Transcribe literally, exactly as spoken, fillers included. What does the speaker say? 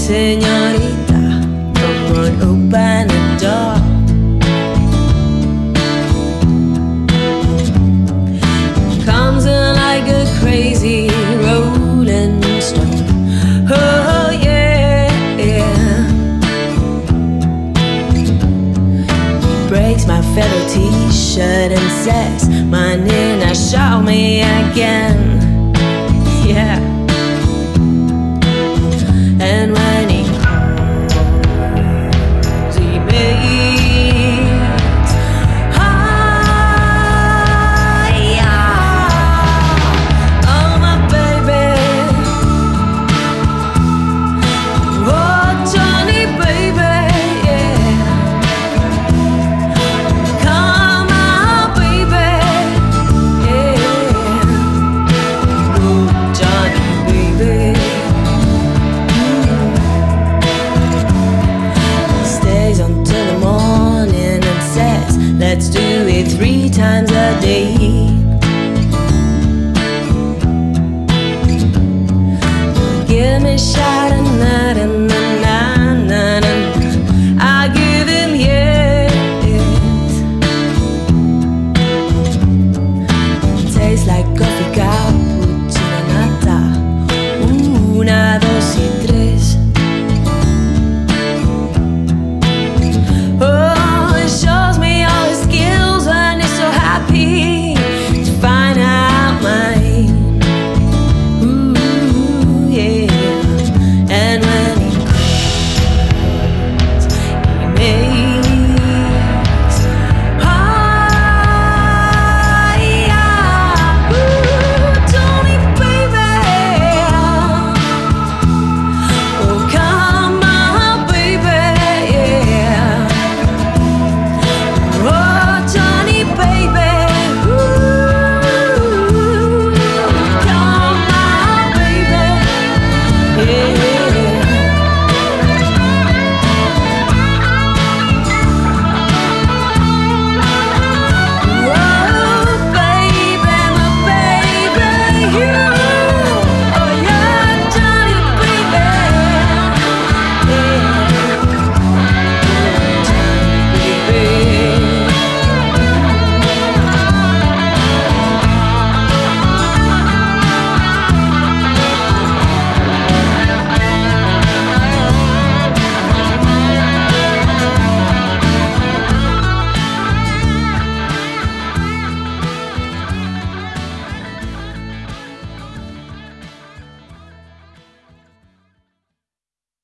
señorita, come on, open the door. Comes in like a crazy rolling stone. Oh yeah, yeah. He breaks my fellow t-shirt and says, my Nina, show me again. Yeah. And when he comes, he beats higher. Oh my baby, oh Johnny baby, yeah. Come on baby, yeah. Oh Johnny baby. Until the morning and says, let's do it three times a day. Give me a shot.